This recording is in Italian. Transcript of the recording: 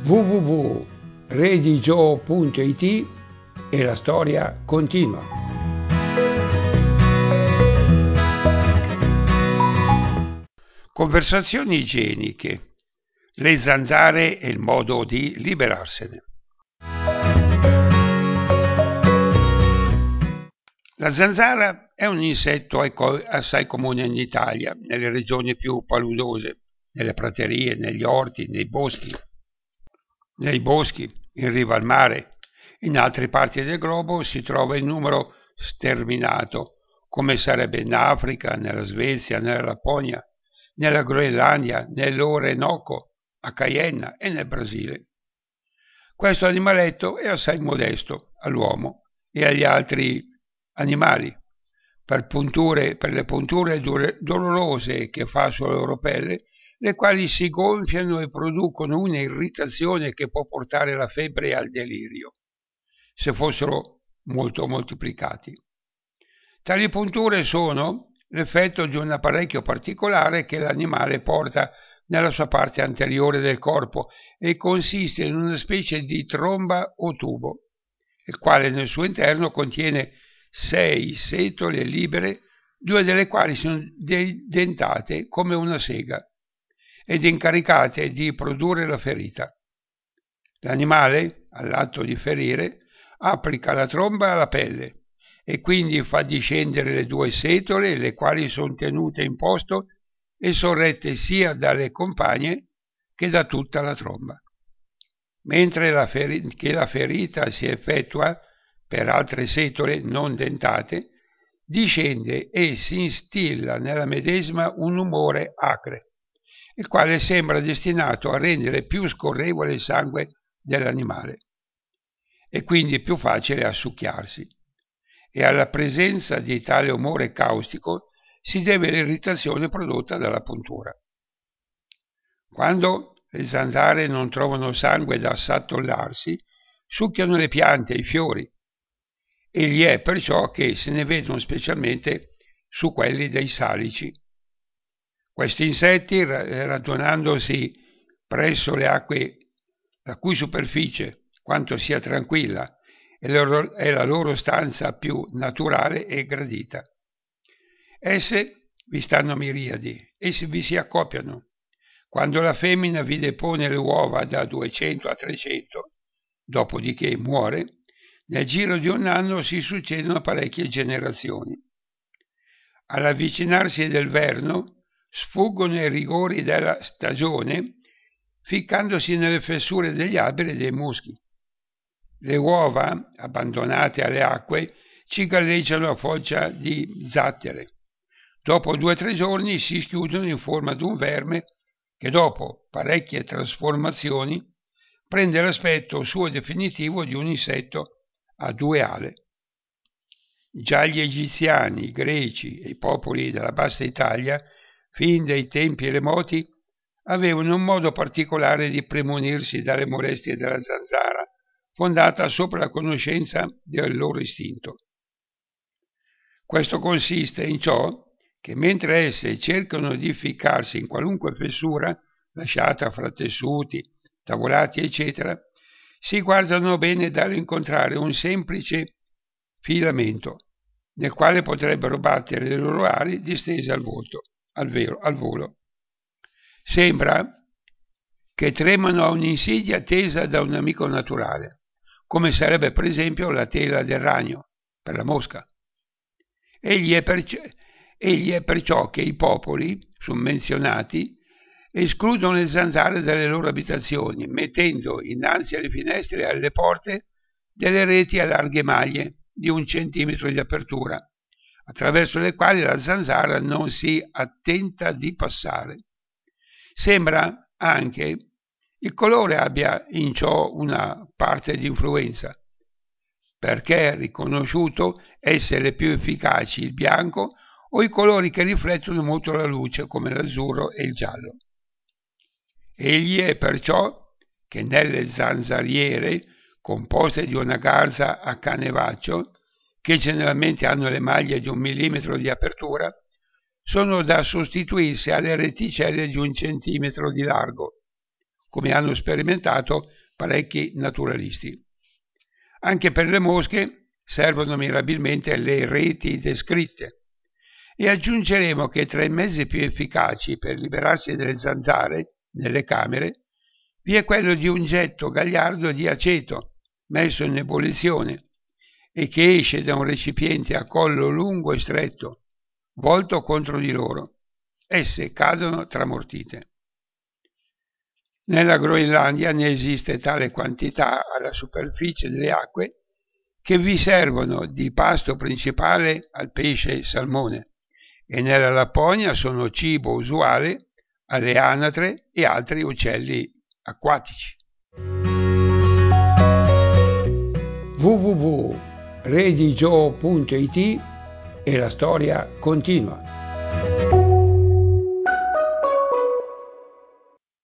www.redigio.it e la storia continua. Conversazioni igieniche, le zanzare e il modo di liberarsene. La zanzara è un insetto assai comune in Italia, nelle regioni più paludose, nelle praterie, negli orti, nei boschi, in riva al mare. In altre parti del globo si trova in numero sterminato, come sarebbe in Africa, nella Svezia, nella Lapponia, nella Groenlandia, nell'Orenoco, a Cayenne e nel Brasile. Questo animaletto è assai modesto all'uomo e agli altri animali per le punture dolorose che fa sulla loro pelle, le quali si gonfiano e producono una irritazione che può portare alla febbre e al delirio, se fossero molto moltiplicati. Tali punture sono l'effetto di un apparecchio particolare che l'animale porta nella sua parte anteriore del corpo e consiste in una specie di tromba o tubo, il quale nel suo interno contiene 6 setole libere, 2 delle quali sono dentate come una sega ed incaricate di produrre la ferita. L'animale, all'atto di ferire, applica la tromba alla pelle e quindi fa discendere le 2 setole, le quali sono tenute in posto e sorrette sia dalle compagne che da tutta la tromba. Mentre la ferita si effettua per altre setole non dentate, discende e si instilla nella medesima un umore acre, il quale sembra destinato a rendere più scorrevole il sangue dell'animale e quindi più facile a succhiarsi. E alla presenza di tale umore caustico si deve l'irritazione prodotta dalla puntura. Quando le zanzare non trovano sangue da s'attollarsi, succhiano le piante e i fiori, e gli è perciò che se ne vedono specialmente su quelli dei salici. Questi insetti, radunandosi presso le acque la cui superficie quanto sia tranquilla è la loro stanza più naturale e gradita. Esse vi stanno miriadi e vi si accoppiano. Quando la femmina vi depone le uova da 200 a 300, dopodiché muore, nel giro di un anno si succedono parecchie generazioni. All'avvicinarsi del verno sfuggono ai rigori della stagione, ficcandosi nelle fessure degli alberi e dei muschi. Le uova, abbandonate alle acque, cigalleggiano a foggia di zattere. Dopo 2 o 3 giorni si schiudono in forma di un verme che dopo parecchie trasformazioni prende l'aspetto suo definitivo di un insetto a 2 ale. Già gli egiziani, i greci e i popoli della Bassa Italia, fin dai tempi remoti, avevano un modo particolare di premunirsi dalle molestie della zanzara, fondata sopra la conoscenza del loro istinto. Questo consiste in ciò che mentre esse cercano di ficcarsi in qualunque fessura lasciata fra tessuti, tavolati, eccetera, si guardano bene dall'incontrare un semplice filamento nel quale potrebbero battere le loro ali distese al volo. Sembra che tremano a un'insidia tesa da un amico naturale, come sarebbe per esempio la tela del ragno per la mosca. Egli è perciò che i popoli summenzionati escludono le zanzare dalle loro abitazioni, mettendo innanzi alle finestre e alle porte delle reti a larghe maglie di 1 centimetro di apertura, attraverso le quali la zanzara non si attenta di passare. Sembra anche il colore abbia in ciò una parte di influenza, perché è riconosciuto essere più efficaci il bianco o i colori che riflettono molto la luce, come l'azzurro e il giallo. Egli è perciò che nelle zanzariere, composte di una garza a canevaccio, che generalmente hanno le maglie di 1 millimetro di apertura, sono da sostituirsi alle reticelle di 1 centimetro di largo, come hanno sperimentato parecchi naturalisti. Anche per le mosche servono mirabilmente le reti descritte, e aggiungeremo che tra i mezzi più efficaci per liberarsi delle zanzare nelle camere vi è quello di un getto gagliardo di aceto messo in ebollizione e che esce da un recipiente a collo lungo e stretto, volto contro di loro. Esse cadono tramortite. Nella Groenlandia ne esiste tale quantità alla superficie delle acque che vi servono di pasto principale al pesce salmone, e nella Lapponia sono cibo usuale alle anatre e altri uccelli acquatici. www.redigio.it e la storia continua.